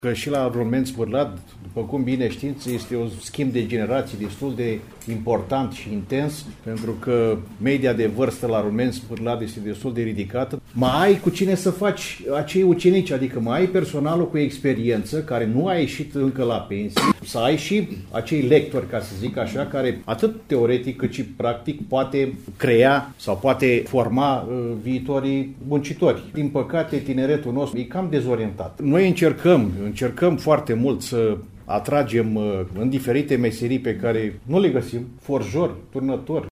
Că și la Romen Sfârlat, după cum bine știți, este un schimb de generații destul de important și intens, pentru că media de vârstă la Romen Sfârlat este destul de ridicată. Mai ai cu cine să faci acei ucenici, adică mai ai personalul cu experiență, care nu a ieșit încă la pensie, să ai și acei lectori, ca să zic așa, care atât teoretic cât și practic poate crea sau poate forma viitorii muncitori. Din păcate, tineretul nostru e cam dezorientat. Noi încercăm foarte mult să atragem în diferite meserii pe care nu le găsim, forjori, turnători,